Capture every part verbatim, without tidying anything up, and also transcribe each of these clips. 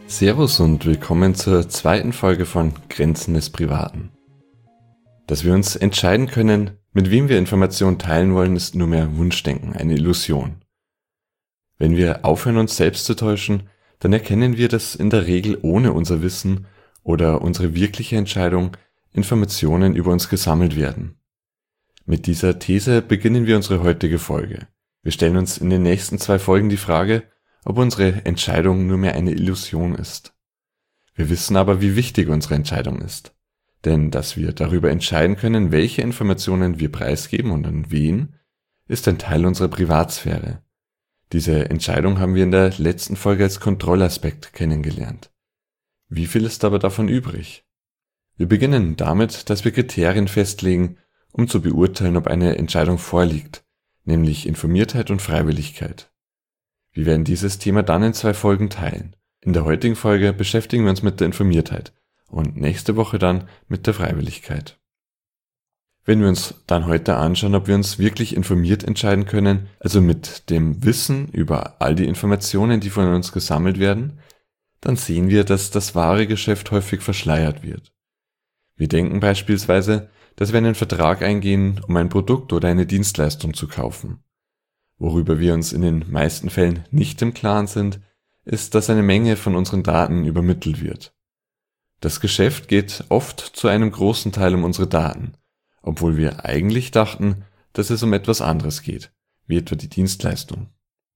Servus und willkommen zur zweiten Folge von Grenzen des Privaten. Dass wir uns entscheiden können, mit wem wir Informationen teilen wollen, ist nur mehr Wunschdenken, eine Illusion. Wenn wir aufhören, uns selbst zu täuschen, dann erkennen wir, dass in der Regel ohne unser Wissen oder unsere wirkliche Entscheidung Informationen über uns gesammelt werden. Mit dieser These beginnen wir unsere heutige Folge. Wir stellen uns in den nächsten zwei Folgen die Frage, ob unsere Entscheidung nur mehr eine Illusion ist. Wir wissen aber, wie wichtig unsere Entscheidung ist. Denn dass wir darüber entscheiden können, welche Informationen wir preisgeben und an wen, ist ein Teil unserer Privatsphäre. Diese Entscheidung haben wir in der letzten Folge als Kontrollaspekt kennengelernt. Wie viel ist aber davon übrig? Wir beginnen damit, dass wir Kriterien festlegen, um zu beurteilen, ob eine Entscheidung vorliegt, nämlich Informiertheit und Freiwilligkeit. Wir werden dieses Thema dann in zwei Folgen teilen. In der heutigen Folge beschäftigen wir uns mit der Informiertheit und nächste Woche dann mit der Freiwilligkeit. Wenn wir uns dann heute anschauen, ob wir uns wirklich informiert entscheiden können, also mit dem Wissen über all die Informationen, die von uns gesammelt werden, dann sehen wir, dass das wahre Geschäft häufig verschleiert wird. Wir denken beispielsweise, dass wir einen Vertrag eingehen, um ein Produkt oder eine Dienstleistung zu kaufen. Worüber wir uns in den meisten Fällen nicht im Klaren sind, ist, dass eine Menge von unseren Daten übermittelt wird. Das Geschäft geht oft zu einem großen Teil um unsere Daten, obwohl wir eigentlich dachten, dass es um etwas anderes geht, wie etwa die Dienstleistung.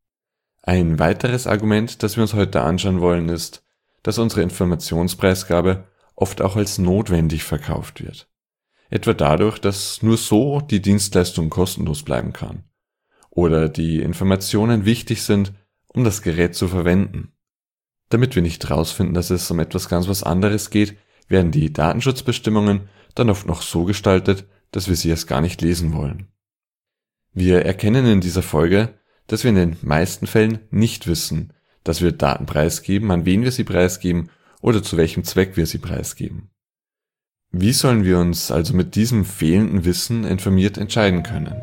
Ein weiteres Argument, das wir uns heute anschauen wollen, ist, dass unsere Informationspreisgabe oft auch als notwendig verkauft wird. Etwa dadurch, dass nur so die Dienstleistung kostenlos bleiben kann. Oder die Informationen wichtig sind, um das Gerät zu verwenden. Damit wir nicht herausfinden, dass es um etwas ganz was anderes geht, werden die Datenschutzbestimmungen dann oft noch so gestaltet, dass wir sie erst gar nicht lesen wollen. Wir erkennen in dieser Folge, dass wir in den meisten Fällen nicht wissen, dass wir Daten preisgeben, an wen wir sie preisgeben oder zu welchem Zweck wir sie preisgeben. Wie sollen wir uns also mit diesem fehlenden Wissen informiert entscheiden können?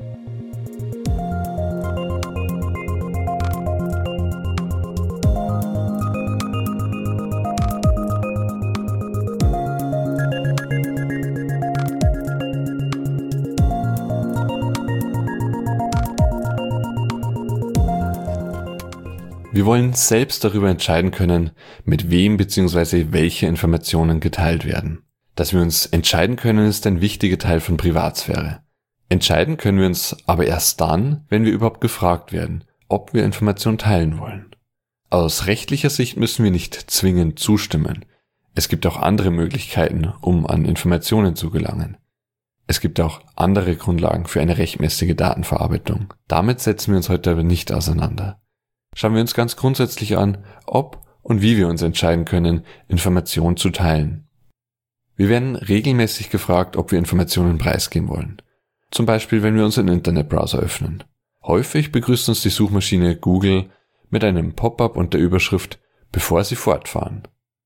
Wir wollen selbst darüber entscheiden können, mit wem bzw. welche Informationen geteilt werden. Dass wir uns entscheiden können, ist ein wichtiger Teil von Privatsphäre. Entscheiden können wir uns aber erst dann, wenn wir überhaupt gefragt werden, ob wir Informationen teilen wollen. Aus rechtlicher Sicht müssen wir nicht zwingend zustimmen. Es gibt auch andere Möglichkeiten, um an Informationen zu gelangen. Es gibt auch andere Grundlagen für eine rechtmäßige Datenverarbeitung. Damit setzen wir uns heute aber nicht auseinander. Schauen wir uns ganz grundsätzlich an, ob und wie wir uns entscheiden können, Informationen zu teilen. Wir werden regelmäßig gefragt, ob wir Informationen preisgeben wollen. Zum Beispiel, wenn wir unseren Internetbrowser öffnen. Häufig begrüßt uns die Suchmaschine Google mit einem Pop-up und der Überschrift "Bevor Sie fortfahren".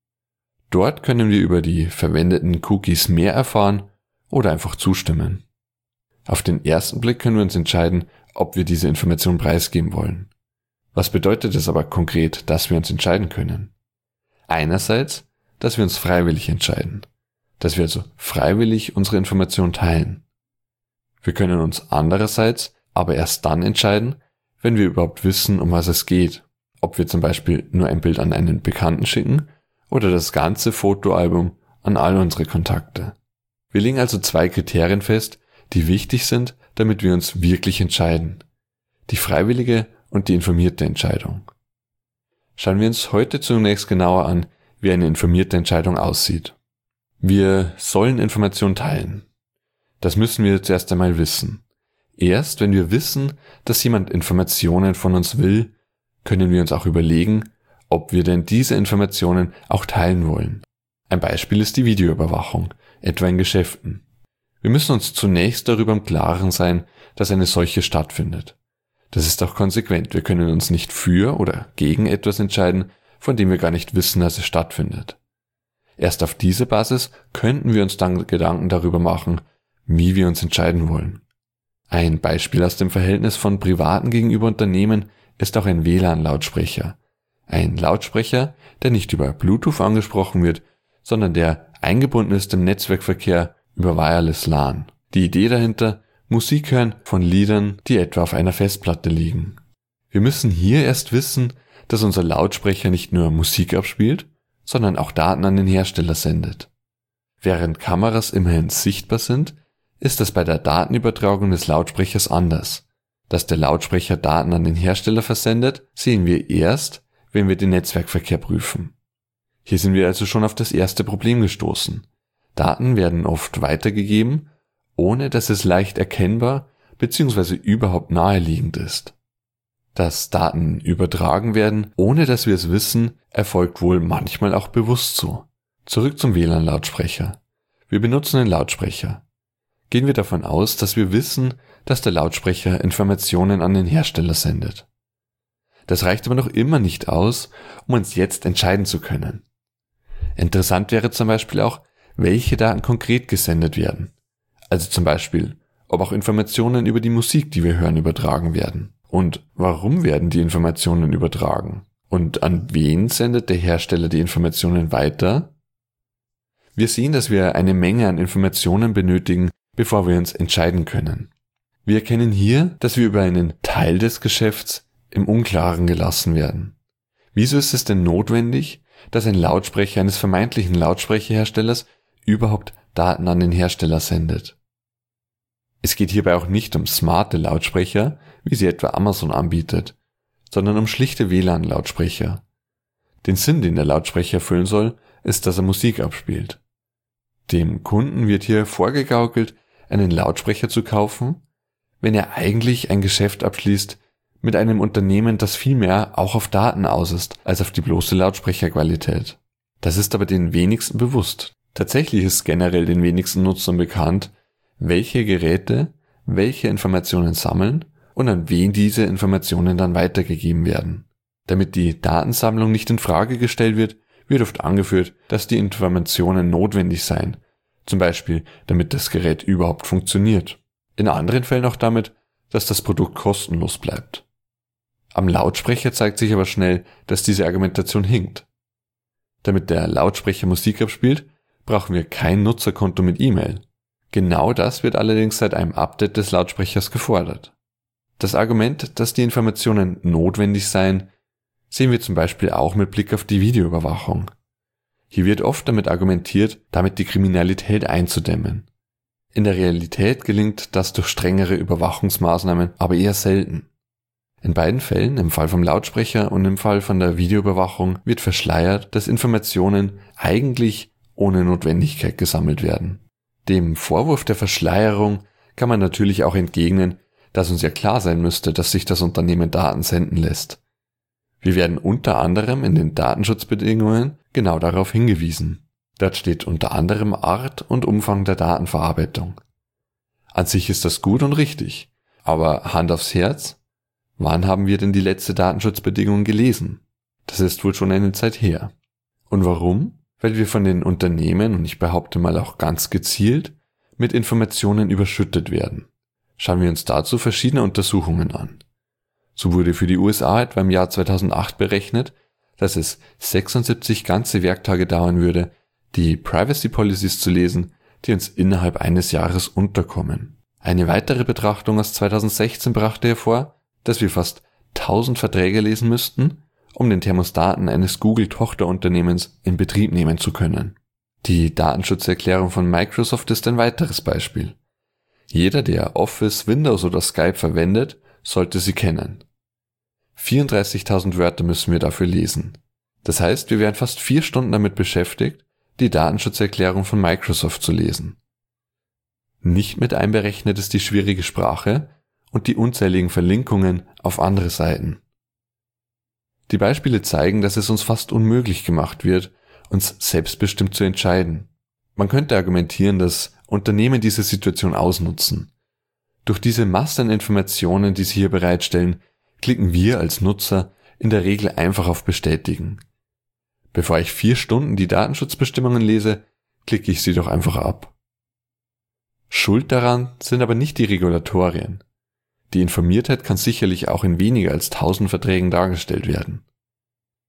Dort können wir über die verwendeten Cookies mehr erfahren oder einfach zustimmen. Auf den ersten Blick können wir uns entscheiden, ob wir diese Information preisgeben wollen. Was bedeutet es aber konkret, dass wir uns entscheiden können? Einerseits, dass wir uns freiwillig entscheiden, dass wir also freiwillig unsere Informationen teilen. Wir können uns andererseits aber erst dann entscheiden, wenn wir überhaupt wissen, um was es geht, ob wir zum Beispiel nur ein Bild an einen Bekannten schicken oder das ganze Fotoalbum an all unsere Kontakte. Wir legen also zwei Kriterien fest, die wichtig sind, damit wir uns wirklich entscheiden. Die freiwillige und die informierte Entscheidung. Schauen wir uns heute zunächst genauer an, wie eine informierte Entscheidung aussieht. Wir sollen Informationen teilen. Das müssen wir zuerst einmal wissen. Erst wenn wir wissen, dass jemand Informationen von uns will, können wir uns auch überlegen, ob wir denn diese Informationen auch teilen wollen. Ein Beispiel ist die Videoüberwachung, etwa in Geschäften. Wir müssen uns zunächst darüber im Klaren sein, dass eine solche stattfindet. Das ist auch konsequent. Wir können uns nicht für oder gegen etwas entscheiden, von dem wir gar nicht wissen, dass es stattfindet. Erst auf diese Basis könnten wir uns dann Gedanken darüber machen, wie wir uns entscheiden wollen. Ein Beispiel aus dem Verhältnis von Privaten gegenüber Unternehmen ist auch ein W L A N-Lautsprecher. Ein Lautsprecher, der nicht über Bluetooth angesprochen wird, sondern der eingebunden ist im Netzwerkverkehr über Wireless LAN. Die Idee dahinter: Musik hören von Liedern, die etwa auf einer Festplatte liegen. Wir müssen hier erst wissen, dass unser Lautsprecher nicht nur Musik abspielt, sondern auch Daten an den Hersteller sendet. Während Kameras immerhin sichtbar sind, ist es bei der Datenübertragung des Lautsprechers anders. Dass der Lautsprecher Daten an den Hersteller versendet, sehen wir erst, wenn wir den Netzwerkverkehr prüfen. Hier sind wir also schon auf das erste Problem gestoßen. Daten werden oft weitergegeben, ohne dass es leicht erkennbar bzw. überhaupt naheliegend ist. Dass Daten übertragen werden, ohne dass wir es wissen, erfolgt wohl manchmal auch bewusst so. Zurück zum W L A N-Lautsprecher. Wir benutzen einen Lautsprecher. Gehen wir davon aus, dass wir wissen, dass der Lautsprecher Informationen an den Hersteller sendet. Das reicht aber noch immer nicht aus, um uns jetzt entscheiden zu können. Interessant wäre zum Beispiel auch, welche Daten konkret gesendet werden. Also zum Beispiel, ob auch Informationen über die Musik, die wir hören, übertragen werden. Und warum werden die Informationen übertragen? Und an wen sendet der Hersteller die Informationen weiter? Wir sehen, dass wir eine Menge an Informationen benötigen, bevor wir uns entscheiden können. Wir erkennen hier, dass wir über einen Teil des Geschäfts im Unklaren gelassen werden. Wieso ist es denn notwendig, dass ein Lautsprecher eines vermeintlichen Lautsprecherherstellers überhaupt Daten an den Hersteller sendet? Es geht hierbei auch nicht um smarte Lautsprecher, wie sie etwa Amazon anbietet, sondern um schlichte W L A N-Lautsprecher. Den Sinn, den der Lautsprecher erfüllen soll, ist, dass er Musik abspielt. Dem Kunden wird hier vorgegaukelt, einen Lautsprecher zu kaufen, wenn er eigentlich ein Geschäft abschließt mit einem Unternehmen, das viel mehr auch auf Daten aus ist, als auf die bloße Lautsprecherqualität. Das ist aber den wenigsten bewusst. Tatsächlich ist generell den wenigsten Nutzern bekannt, welche Geräte welche Informationen sammeln und an wen diese Informationen dann weitergegeben werden. Damit die Datensammlung nicht in Frage gestellt wird, wird oft angeführt, dass die Informationen notwendig seien, zum Beispiel damit das Gerät überhaupt funktioniert. In anderen Fällen auch damit, dass das Produkt kostenlos bleibt. Am Lautsprecher zeigt sich aber schnell, dass diese Argumentation hinkt. Damit der Lautsprecher Musik abspielt, brauchen wir kein Nutzerkonto mit E-Mail. Genau das wird allerdings seit einem Update des Lautsprechers gefordert. Das Argument, dass die Informationen notwendig seien, sehen wir zum Beispiel auch mit Blick auf die Videoüberwachung. Hier wird oft damit argumentiert, damit die Kriminalität einzudämmen. In der Realität gelingt das durch strengere Überwachungsmaßnahmen aber eher selten. In beiden Fällen, im Fall vom Lautsprecher und im Fall von der Videoüberwachung, wird verschleiert, dass Informationen eigentlich ohne Notwendigkeit gesammelt werden. Dem Vorwurf der Verschleierung kann man natürlich auch entgegnen, dass uns ja klar sein müsste, dass sich das Unternehmen Daten senden lässt. Wir werden unter anderem in den Datenschutzbedingungen genau darauf hingewiesen. Dort steht unter anderem Art und Umfang der Datenverarbeitung. An sich ist das gut und richtig, aber Hand aufs Herz, wann haben wir denn die letzte Datenschutzbedingung gelesen? Das ist wohl schon eine Zeit her. Und warum? Weil wir von den Unternehmen, und ich behaupte mal auch ganz gezielt, mit Informationen überschüttet werden. Schauen wir uns dazu verschiedene Untersuchungen an. So wurde für die U S A etwa im Jahr zweitausendacht berechnet, dass es sechsundsiebzig ganze Werktage dauern würde, die Privacy Policies zu lesen, die uns innerhalb eines Jahres unterkommen. Eine weitere Betrachtung aus zweitausendsechzehn brachte hervor, dass wir fast tausend Verträge lesen müssten, um den Thermostaten eines Google-Tochterunternehmens in Betrieb nehmen zu können. Die Datenschutzerklärung von Microsoft ist ein weiteres Beispiel. Jeder, der Office, Windows oder Skype verwendet, sollte sie kennen. vierunddreißigtausend Wörter müssen wir dafür lesen. Das heißt, wir wären fast vier Stunden damit beschäftigt, die Datenschutzerklärung von Microsoft zu lesen. Nicht mit einberechnet ist die schwierige Sprache und die unzähligen Verlinkungen auf andere Seiten. Die Beispiele zeigen, dass es uns fast unmöglich gemacht wird, uns selbstbestimmt zu entscheiden. Man könnte argumentieren, dass Unternehmen diese Situation ausnutzen. Durch diese Masse an Informationen, die sie hier bereitstellen, klicken wir als Nutzer in der Regel einfach auf Bestätigen. Bevor ich vier Stunden die Datenschutzbestimmungen lese, klicke ich sie doch einfach ab. Schuld daran sind aber nicht die Regulatorien. Die Informiertheit kann sicherlich auch in weniger als tausend Verträgen dargestellt werden.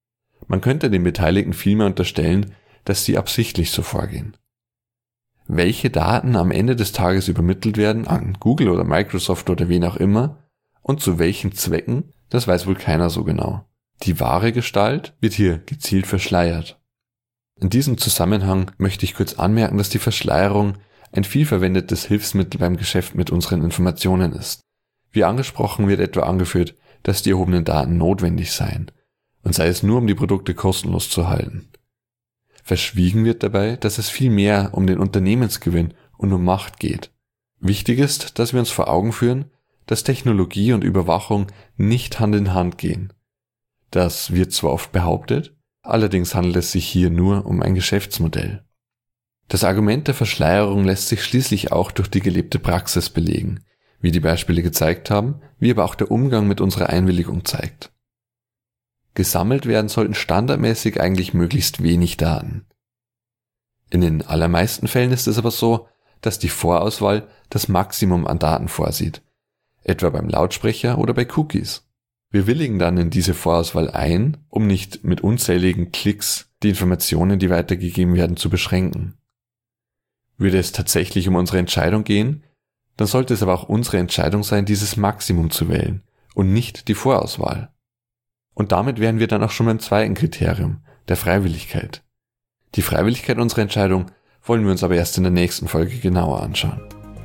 Man könnte den Beteiligten vielmehr unterstellen, dass sie absichtlich so vorgehen. Welche Daten am Ende des Tages übermittelt werden an Google oder Microsoft oder wen auch immer und zu welchen Zwecken, das weiß wohl keiner so genau. Die wahre Gestalt wird hier gezielt verschleiert. In diesem Zusammenhang möchte ich kurz anmerken, dass die Verschleierung ein vielverwendetes Hilfsmittel beim Geschäft mit unseren Informationen ist. Wie angesprochen wird etwa angeführt, dass die erhobenen Daten notwendig seien, und sei es nur, um die Produkte kostenlos zu halten. Verschwiegen wird dabei, dass es viel mehr um den Unternehmensgewinn und um Macht geht. Wichtig ist, dass wir uns vor Augen führen, dass Technologie und Überwachung nicht Hand in Hand gehen. Das wird zwar oft behauptet, allerdings handelt es sich hier nur um ein Geschäftsmodell. Das Argument der Verschleierung lässt sich schließlich auch durch die gelebte Praxis belegen, wie die Beispiele gezeigt haben, wie aber auch der Umgang mit unserer Einwilligung zeigt. Gesammelt werden sollten standardmäßig eigentlich möglichst wenig Daten. In den allermeisten Fällen ist es aber so, dass die Vorauswahl das Maximum an Daten vorsieht, etwa beim Lautsprecher oder bei Cookies. Wir willigen dann in diese Vorauswahl ein, um nicht mit unzähligen Klicks die Informationen, die weitergegeben werden, zu beschränken. Würde es tatsächlich um unsere Entscheidung gehen, dann sollte es aber auch unsere Entscheidung sein, dieses Maximum zu wählen und nicht die Vorauswahl. Und damit wären wir dann auch schon beim zweiten Kriterium, der Freiwilligkeit. Die Freiwilligkeit unserer Entscheidung wollen wir uns aber erst in der nächsten Folge genauer anschauen.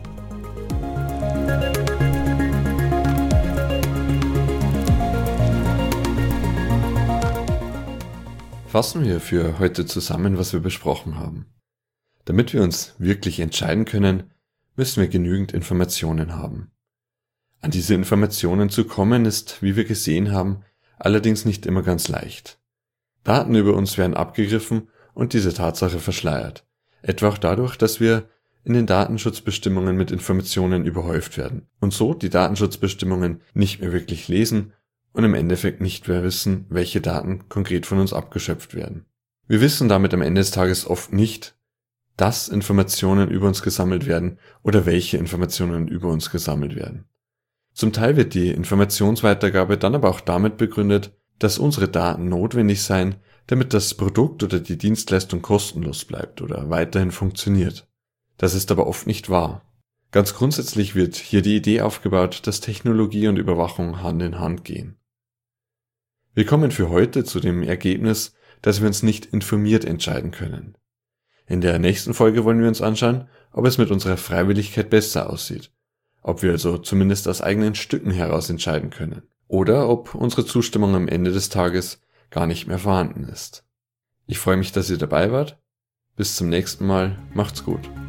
Fassen wir für heute zusammen, was wir besprochen haben. Damit wir uns wirklich entscheiden können, müssen wir genügend Informationen haben. An diese Informationen zu kommen ist, wie wir gesehen haben, allerdings nicht immer ganz leicht. Daten über uns werden abgegriffen und diese Tatsache verschleiert. Etwa auch dadurch, dass wir in den Datenschutzbestimmungen mit Informationen überhäuft werden und so die Datenschutzbestimmungen nicht mehr wirklich lesen und im Endeffekt nicht mehr wissen, welche Daten konkret von uns abgeschöpft werden. Wir wissen damit am Ende des Tages oft nicht, dass Informationen über uns gesammelt werden oder welche Informationen über uns gesammelt werden. Zum Teil wird die Informationsweitergabe dann aber auch damit begründet, dass unsere Daten notwendig seien, damit das Produkt oder die Dienstleistung kostenlos bleibt oder weiterhin funktioniert. Das ist aber oft nicht wahr. Ganz grundsätzlich wird hier die Idee aufgebaut, dass Technologie und Überwachung Hand in Hand gehen. Wir kommen für heute zu dem Ergebnis, dass wir uns nicht informiert entscheiden können. In der nächsten Folge wollen wir uns anschauen, ob es mit unserer Freiwilligkeit besser aussieht. Ob wir also zumindest aus eigenen Stücken heraus entscheiden können. Oder ob unsere Zustimmung am Ende des Tages gar nicht mehr vorhanden ist. Ich freue mich, dass ihr dabei wart. Bis zum nächsten Mal. Macht's gut.